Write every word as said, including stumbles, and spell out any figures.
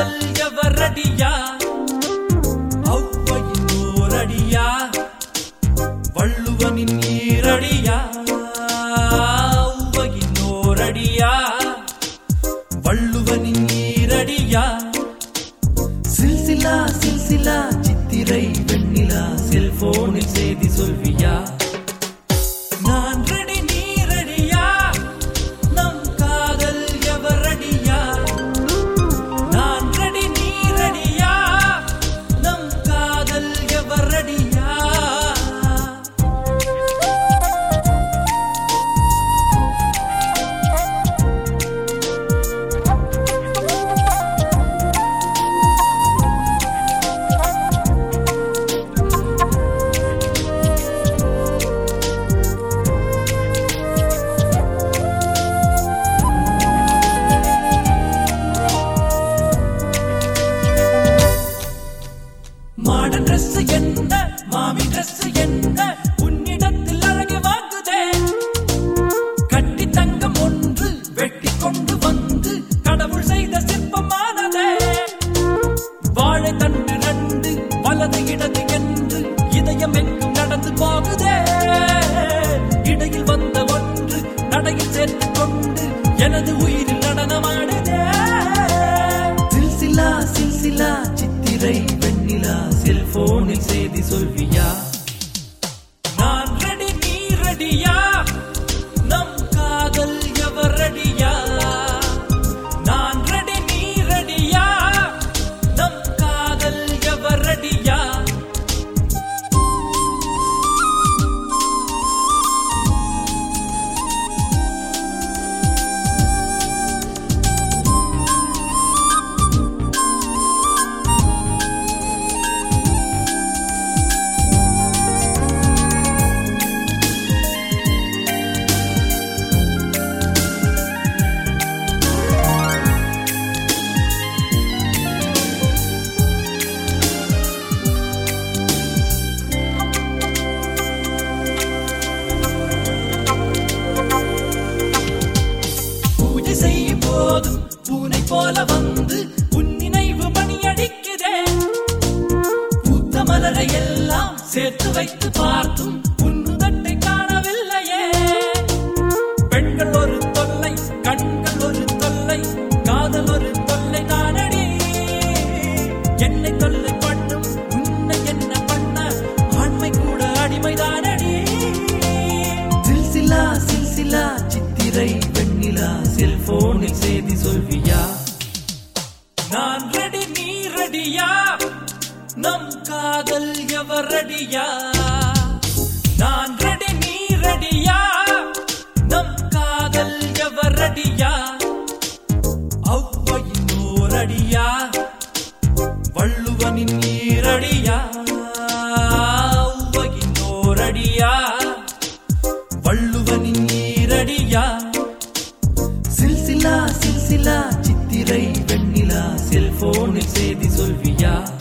காதல் எவரடியா ஔவையின் ஓரடியா வள்ளுவனின் ஈரடியா ஔவையின் ஓரடியா வள்ளுவனின் ஈரடியா சில்சிலா சில்சிலா சித்திரை வெண்ணிலா செல்போனில் செய்தி சொல்வியா நான் ரெடி நீ ரெடியா நம் காதல் எவரடியா நான் ரெடி நீ ரெடியா நம் காதல் எவரடியா மாடர்ன் ட்ரெஸ் என்ன மாமி ட்ரெஸ் என்ன உன்னிடத்தில் அழகு வாங்குதே கட்டி தங்கம் ஒன்று வெட்டி கொண்டு வந்து கடவுள் செய்த சிற்பமானதே வாழை தண்டு ரெண்டு வலது இடது என்று இதயம் எங்கும் நடந்து போகுதே இடையில் வந்த ஒன்று நடையில் சேர்த்து கொண்டு எனது உயிரில் நடனமாடுதே சில்சிலா சில்சிலா சித்திரை வெண்ணிலா செல்போனில் செய்தி சொல்வியா நான் ரெடி நீ ரெடியா நம் காதல் எவரடியா நான் ரெடி நீ ரெடியா நம் காதல் எவரடியா செய்யும் போதும் பூனை போல வந்து உன் நினைவு மணி அடிக்குதே பூத்த மலரை எல்லாம் சேர்த்து வைத்து பார்த்தும் உன்னுதட்டை காணவில்லையே பெண்கள் ஒரு தொல்லை கண்கள் ஒரு தொல்லை காதல் ஒரு தொல்லை தானடி என்னை தொல்லை பண்ணும் உன்னை என்ன பண்ண ஆண்மை கூட அடிமை தானடி சில்சிலா சில்சிலா சித்திரை வெண்ணிலா செல்போனில் செய்தி சொல்வியா நான் ரெடி நீ ரெடியா நம் காதல் எவரடியா நான் ரெடி நீ ரெடியா நம் காதல் எவரடியா ஔவையின் ஓரடியா வள்ளுவனின் ஈரடியா ஔவையின் ஓரடியா வள்ளுவனின் ஈரடியா சில்சிலா சில்சிலா சித்திரை வெண்ணிலா செல்போனில் செய்தி சொல்வியா